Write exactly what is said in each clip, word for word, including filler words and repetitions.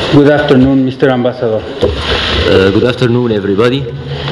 Good afternoon, Mister Ambassador. Uh, good afternoon, everybody.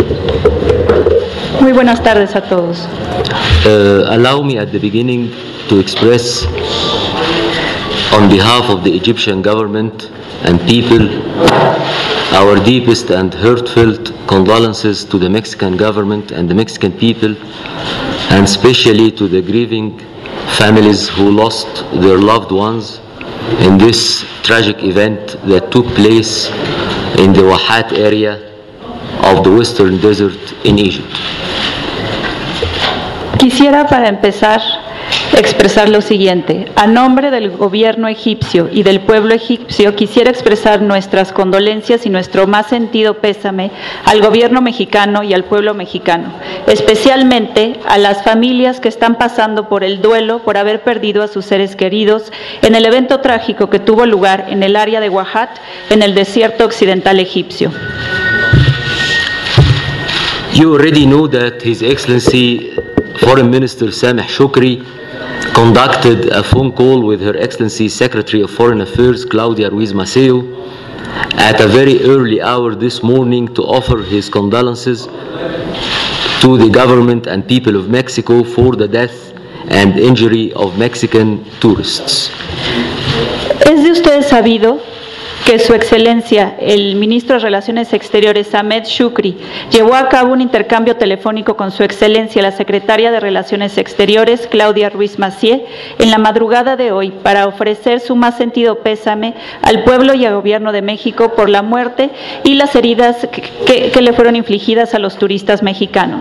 Muy buenas tardes a todos. Uh, allow me at the beginning to express, on behalf of the Egyptian government and people, our deepest and heartfelt condolences to the Mexican government and the Mexican people, and especially to the grieving families who lost their loved ones in this tragic event that took place in the Wahat area of the Western Desert in Egypt. Quisiera para empezar expresar lo siguiente. A nombre del gobierno egipcio y del pueblo egipcio quisiera expresar nuestras condolencias y nuestro más sentido pésame al gobierno mexicano y al pueblo mexicano, especialmente a las familias que están pasando por el duelo por haber perdido a sus seres queridos en el evento trágico que tuvo lugar en el área de Wahat, en el desierto occidental egipcio. You already know that His Excellency Foreign Minister Sameh Shoukry conducted a phone call with Her Excellency Secretary of Foreign Affairs Claudia Ruiz Maceo at a very early hour this morning to offer his condolences to the government and people of Mexico for the death and injury of Mexican tourists. Es de ustedes sabido que Su Excelencia, el Ministro de Relaciones Exteriores, Sameh Shoukry, llevó a cabo un intercambio telefónico con Su Excelencia, la Secretaria de Relaciones Exteriores, Claudia Ruiz Massieu, en la madrugada de hoy para ofrecer su más sentido pésame al pueblo y al gobierno de México por la muerte y las heridas que, que, que le fueron infligidas a los turistas mexicanos.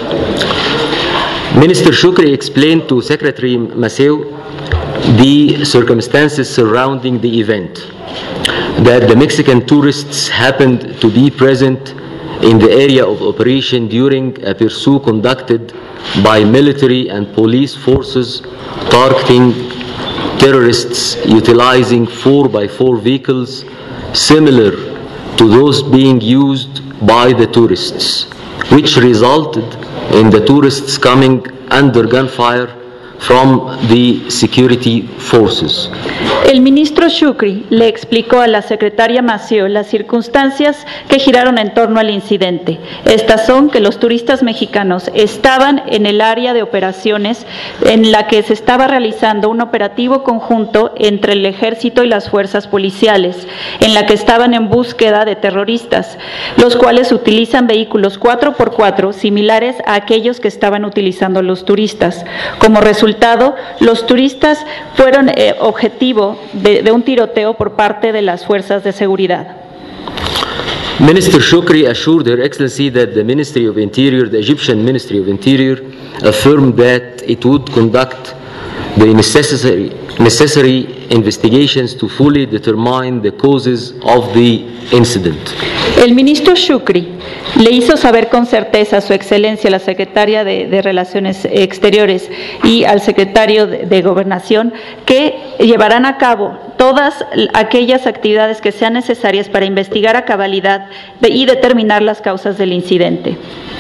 Minister Shoukry explained to Secretary Massieu the circumstances surrounding the event, that the Mexican tourists happened to be present in the area of operation during a pursuit conducted by military and police forces targeting terrorists utilizing four by four vehicles similar to those being used by the tourists, which resulted in the tourists coming under gunfire from the security forces. El ministro Shoukry le explicó a la secretaria Massieu las circunstancias que giraron en torno al incidente. Estas son que los turistas mexicanos estaban en el área de operaciones en la que se estaba realizando un operativo conjunto entre el ejército y las fuerzas policiales, en la que estaban en búsqueda de terroristas, los cuales utilizan vehículos cuatro por cuatro similares a aquellos que estaban utilizando los turistas. Como resultado, los turistas fueron eh, objetivo De, de un tiroteo por parte de las fuerzas de seguridad. Minister Shoukry assured Her Excellency that the Ministry of Interior, the Egyptian Ministry of Interior, affirmed that it would conduct the necessary, necessary investigations to fully determine the causes of the incident. El ministro Shoukry le hizo saber con certeza a Su Excelencia, la secretaria de, de Relaciones Exteriores, y al secretario de, de Gobernación, que llevarán a cabo todas aquellas actividades que sean necesarias para investigar a cabalidad de, y determinar las causas del incidente.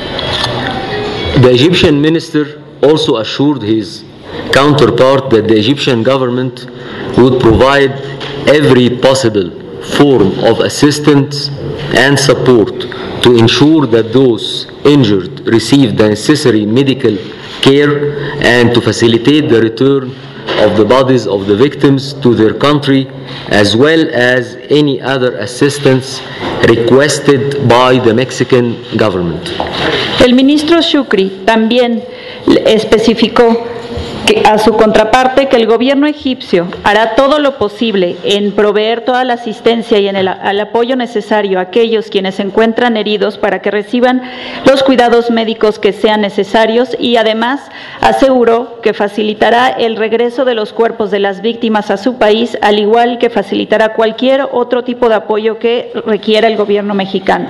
The Egyptian minister also assured his counterpart that the Egyptian government would provide every possible form of assistance and support to ensure that those injured receive the necessary medical care and to facilitate the return of the bodies of the victims to their country, as well as any other assistance requested by the Mexican government. El ministro Shoukry también especificó que a su contraparte que el gobierno egipcio hará todo lo posible en proveer toda la asistencia y en el, el apoyo necesario a aquellos quienes se encuentran heridos para que reciban los cuidados médicos que sean necesarios, y además aseguró que facilitará el regreso de los cuerpos de las víctimas a su país, al igual que facilitará cualquier otro tipo de apoyo que requiera el gobierno mexicano.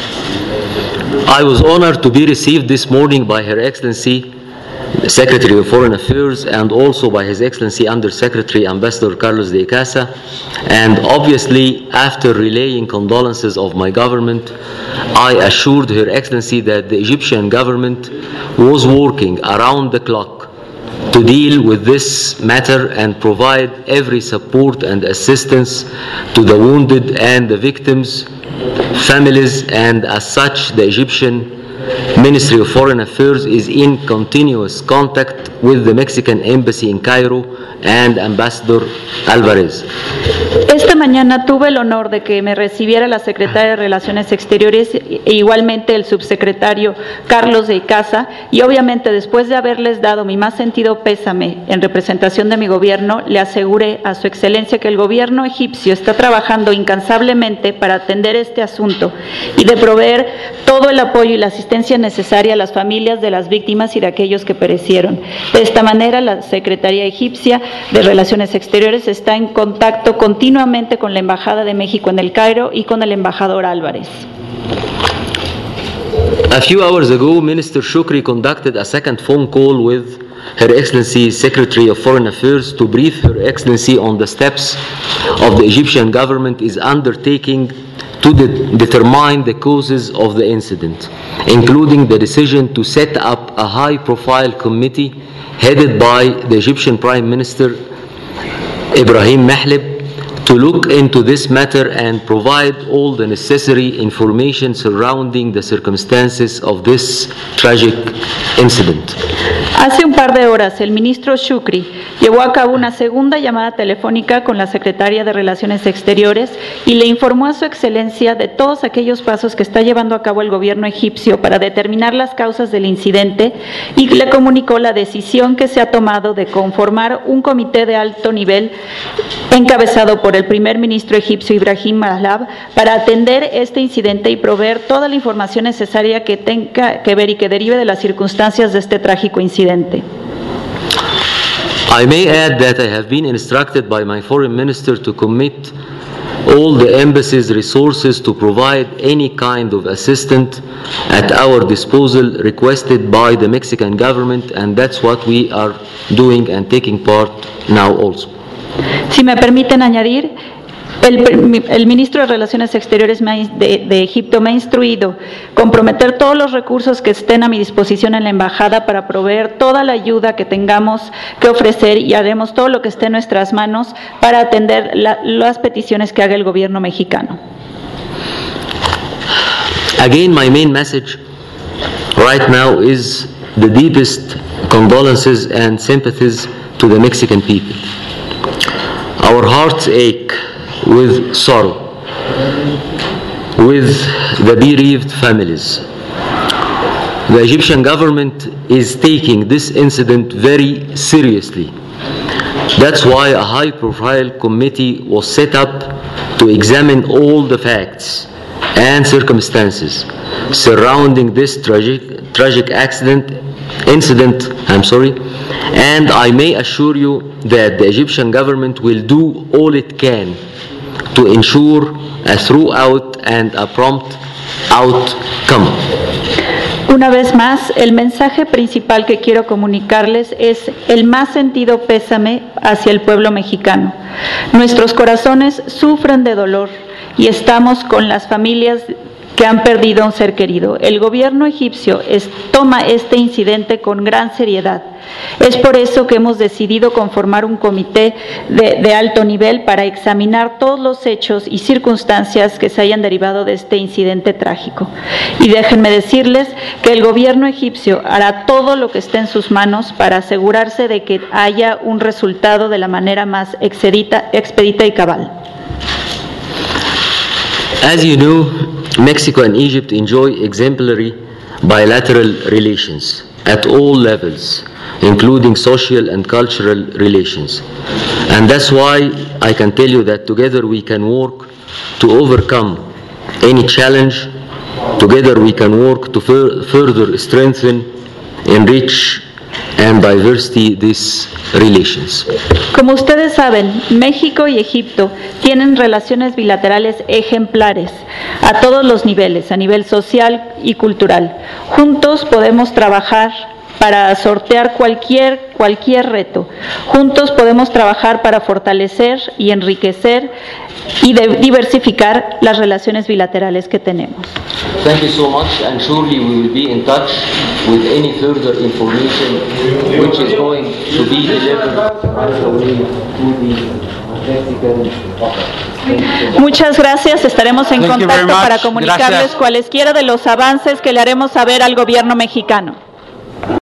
I was honored to be received this morning by Her Excellency the Secretary of Foreign Affairs and also by His Excellency Under-Secretary Ambassador Carlos de Icaza, and obviously after relaying condolences of my government, I assured Her Excellency that the Egyptian government was working around the clock to deal with this matter and provide every support and assistance to the wounded and the victims, families, and as such the Egyptian Ministry of Foreign Affairs is in continuous contact with the Mexican Embassy in Cairo and Ambassador Alvarez. Esta mañana tuve el honor de que me recibiera la secretaria de Relaciones Exteriores e igualmente el subsecretario Carlos de Icaza, y obviamente después de haberles dado mi más sentido pésame en representación de mi gobierno, le aseguré a su excelencia que el gobierno egipcio está trabajando incansablemente para atender este asunto y de proveer todo el apoyo y la asistencia necesaria a las familias de las víctimas y de aquellos que perecieron. De esta manera, la Secretaría Egipcia de Relaciones Exteriores está en contacto continuamente con la Embajada de México en el Cairo y con el embajador Álvarez. A few hours ago, Minister Shukri conducted a second phone call with Her Excellency Secretary of Foreign Affairs to brief Her Excellency on the steps of the Egyptian government is undertaking to de- determine the causes of the incident, including the decision to set up a high-profile committee headed by the Egyptian Prime Minister Ibrahim Mahleb to look into this matter and provide all the necessary information surrounding the circumstances of this tragic incident. Hace un par de horas, el ministro Shukri llevó a cabo una segunda llamada telefónica con la secretaria de Relaciones Exteriores y le informó a su excelencia de todos aquellos pasos que está llevando a cabo el gobierno egipcio para determinar las causas del incidente, y le comunicó la decisión que se ha tomado de conformar un comité de alto nivel encabezado por el primer ministro egipcio Ibrahim Mahlab para atender este incidente y proveer toda la información necesaria que tenga que ver y que derive de las circunstancias de este trágico incidente. I may add that I have been instructed by my foreign minister to commit all the embassy's resources to provide any kind of assistance at our disposal requested by the Mexican government, and that's what we are doing and taking part now also. Si me permiten añadir, el, el ministro de Relaciones Exteriores me, de, de Egipto me ha instruido comprometer todos los recursos que estén a mi disposición en la embajada para proveer toda la ayuda que tengamos que ofrecer, y haremos todo lo que esté en nuestras manos para atender la, las peticiones que haga el gobierno mexicano. Again, my main message right now is the deepest condolences and sympathies to the Mexican people. Our hearts ache with sorrow, with the bereaved families. The Egyptian government is taking this incident very seriously. That's why a high-profile committee was set up to examine all the facts and circumstances surrounding this tragic, tragic accident, incident, I'm sorry, and I may assure you that the Egyptian government will do all it can to ensure a thorough and a prompt outcome. Una vez más, el mensaje principal que quiero comunicarles es el más sentido pésame hacia el pueblo mexicano. Nuestros corazones sufren de dolor y estamos con las familias que han perdido a un ser querido. El gobierno egipcio es, toma este incidente con gran seriedad. Es por eso que hemos decidido conformar un comité de, de alto nivel para examinar todos los hechos y circunstancias que se hayan derivado de este incidente trágico. Y déjenme decirles que el gobierno egipcio hará todo lo que esté en sus manos para asegurarse de que haya un resultado de la manera más expedita, expedita y cabal. As you know, Mexico and Egypt enjoy exemplary bilateral relations at all levels, including social and cultural relations. And that's why I can tell you that together we can work to overcome any challenge. Together we can work to fur- further strengthen, enrich, and diversity these relations. Como ustedes saben, México y Egipto tienen relaciones bilaterales ejemplares a todos los niveles, a nivel social y cultural. Juntos podemos trabajar para sortear cualquier, cualquier reto. Juntos podemos trabajar para fortalecer y enriquecer y de- diversificar las relaciones bilaterales que tenemos. Thank you so much, and surely we will be in touch with any further information which is going to be delivered right away to the Mexican office. Muchas gracias. Estaremos en Thank you very contacto para much. comunicarles Gracias. cualesquiera de los avances que le haremos saber al gobierno mexicano.